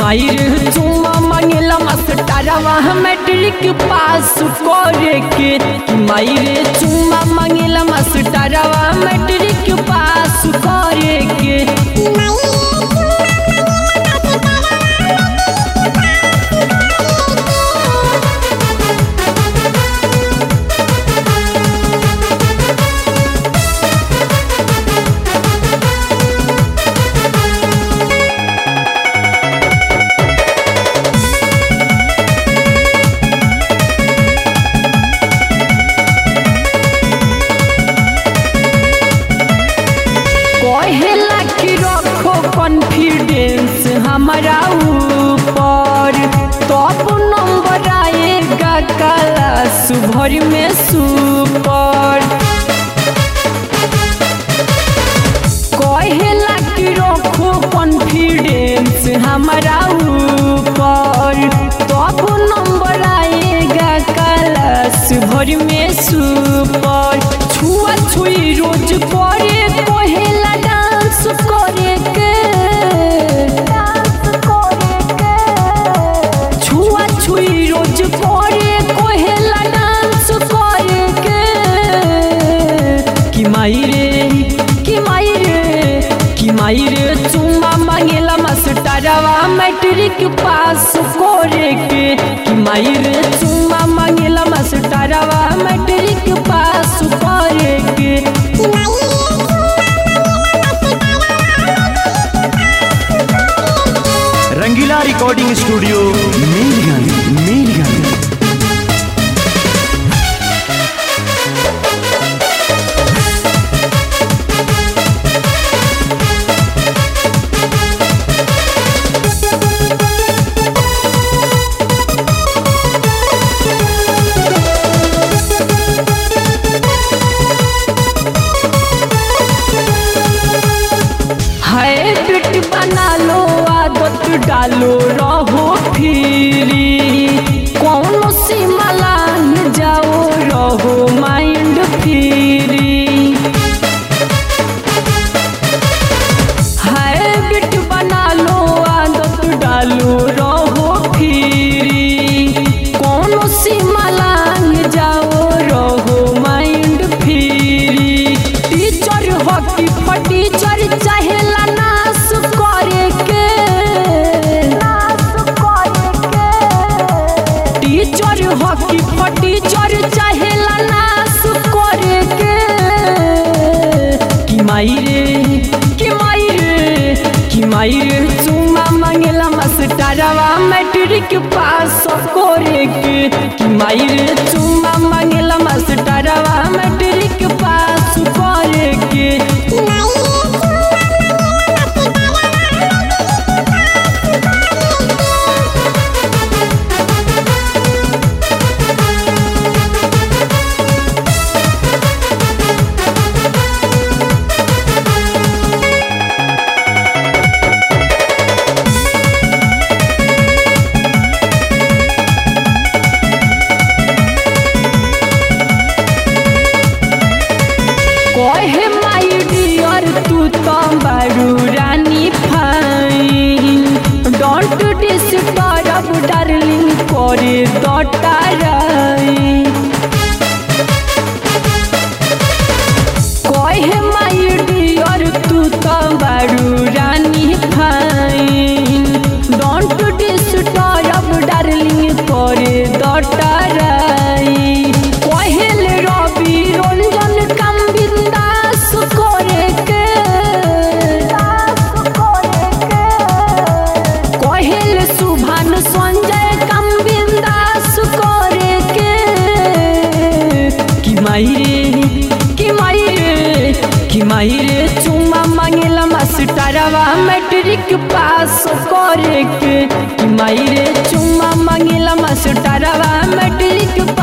मायर चुमा मांगेला मास्टरवा matric pass करे के। मायर चुमा मांगेला मास्टरवा मैट्रिक पास करे के। कहेला कि रखो कॉन्फिडेंस हमारा ऊपर, टॉप नंबर आएगा क्लास भर में सुपर। कहेला कि रखो कॉन्फिडेंस हमारा ऊपर, टॉप नंबर आएगा क्लास भर में सुपर। छुआ छुई रोज करे कहेला डांस करे के। छुआ छुई रोज करे कहेला डांस करे के। कि मायरे चुमा मांगेला मास्टरवा मैट्रिक पास करे के। कि मायरे चुमा मांगेला मास्टरवा मैट्रिक पास करे के। Rangila recording studio Melganj. Habit बना लो आदत डालो रहो फ्री, कौन सी मलान जाओ रहो माइंड फ्री। हैबिट बना लो आदत डालो रहो फ्री, कौन सी मलान जाओ रहो माइंड फ्री। टीचर हो कि टीचर चाहेला नाश करे के। टीचर हो कि टीचर चाहेला नाश करे के। कि मायरे चुमा मांगेला मास्टरवा मैट्रिक पास करे के। कि मायरे चुमा मांगेला मास्टरवा मैट्रिक पास करे के। कहे माय डियर तू तो बारू रानी फाइन, डोंट डिस्टर्ब डार्लिंग करे दटाराई। कहे माय डियर तू तो बारू रानी फाइन, डोंट डिस्टर्ब डार्लिंग करे दटाराई। कहेल रवि रंजन काम बिंदास करे के। कहेल सुभान संजय काम बिंदास करे के। कि मायरे चुमा मांगेला मास्टरवा मैट्रिक पास करे के। कि मायरे चुमा मांगेला मास्टरवा मैट्रिक